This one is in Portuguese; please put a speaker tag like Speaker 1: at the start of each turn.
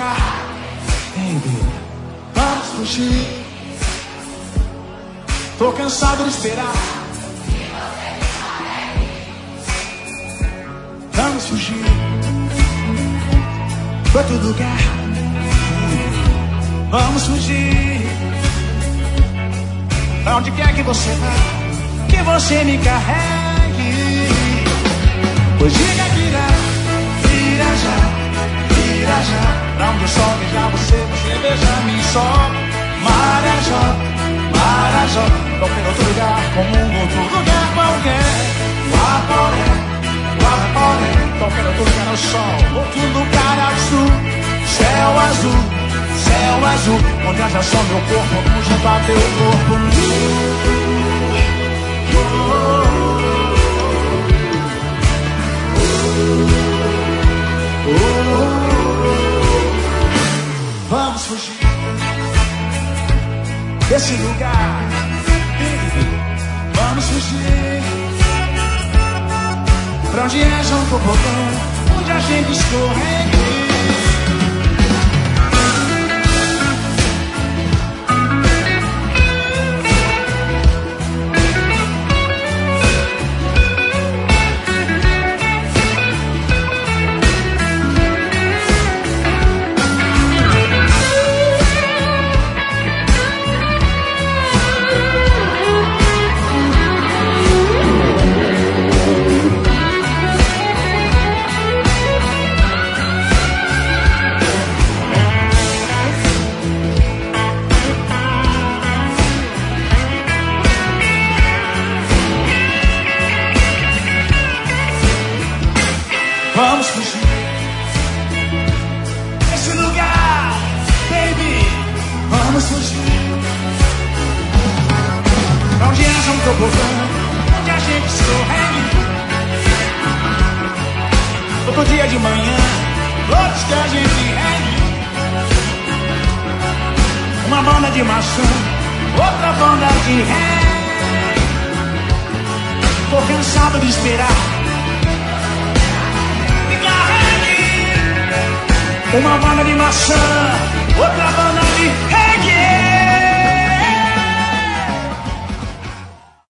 Speaker 1: lugar, baby, vamos fugir. Tô cansado de esperar. Vamos fugir pra outro lugar, vamos fugir. Pra onde quer que você vá, que você me carregue. Pois diga que irá já. Pra onde o sol beija você, você beija-me só. Marajó, qualquer outro lugar, como outro lugar qualquer. Guaporé, qualquer outro lugar ao sol, outro lugar ao sul. Céu azul, onde haja só meu corpo, junto a teu corpo. Vamos fugir desse lugar, baby. Vamos fugir pra onde haja um tobogã, onde a gente escorregue. Vamos fugir desse lugar, baby. Vamos fugir pra onde haja um tobogã, onde a gente escorregue. Outro dia de manhã, outros que a gente regue. Uma banda de maçã, outra banda de reggae. Tô cansado de esperar. Uma banda de maçã, outra banda de